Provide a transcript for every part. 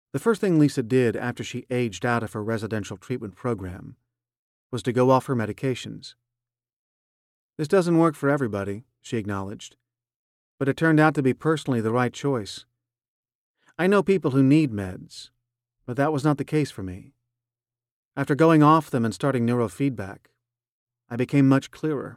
The first thing Lisa did after she aged out of her residential treatment program was to go off her medications. This doesn't work for everybody, she acknowledged, but it turned out to be personally the right choice. I know people who need meds, but that was not the case for me. After going off them and starting neurofeedback, I became much clearer.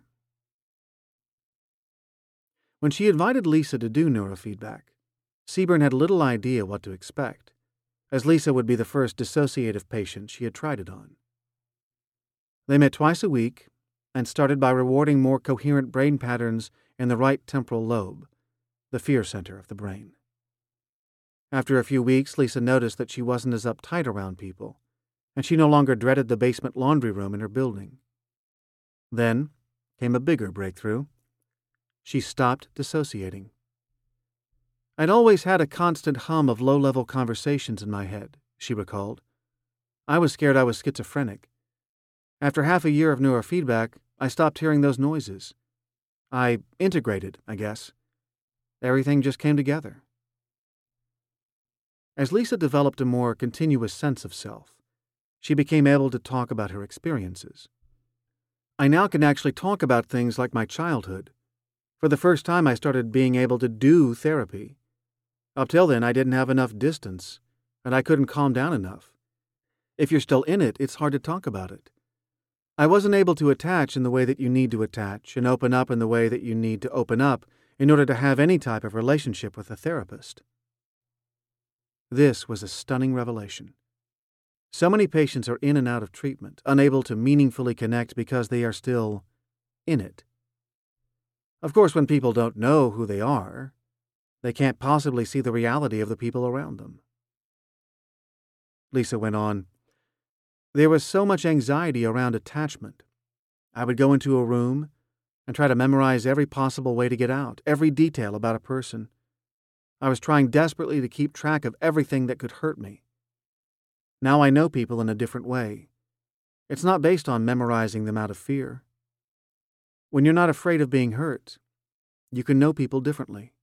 When she invited Lisa to do neurofeedback, Seaburn had little idea what to expect, as Lisa would be the first dissociative patient she had tried it on. They met twice a week and started by rewarding more coherent brain patterns in the right temporal lobe, the fear center of the brain. After a few weeks, Lisa noticed that she wasn't as uptight around people, and she no longer dreaded the basement laundry room in her building. Then came a bigger breakthrough. She stopped dissociating. I'd always had a constant hum of low-level conversations in my head, she recalled. I was scared I was schizophrenic. After half a year of neurofeedback, I stopped hearing those noises. I integrated, I guess. Everything just came together. As Lisa developed a more continuous sense of self, she became able to talk about her experiences. I now can actually talk about things like my childhood. For the first time, I started being able to do therapy. Up till then, I didn't have enough distance, and I couldn't calm down enough. If you're still in it, it's hard to talk about it. I wasn't able to attach in the way that you need to attach and open up in the way that you need to open up in order to have any type of relationship with a therapist. This was a stunning revelation. So many patients are in and out of treatment, unable to meaningfully connect because they are still in it. Of course, when people don't know who they are, they can't possibly see the reality of the people around them. Lisa went on, there was so much anxiety around attachment. I would go into a room and try to memorize every possible way to get out, every detail about a person. I was trying desperately to keep track of everything that could hurt me. Now I know people in a different way. It's not based on memorizing them out of fear. When you're not afraid of being hurt, you can know people differently.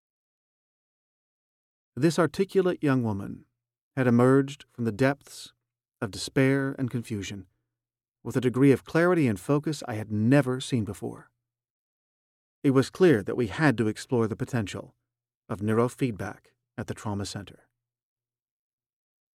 This articulate young woman had emerged from the depths of despair and confusion with a degree of clarity and focus I had never seen before. It was clear that we had to explore the potential of neurofeedback at the trauma center.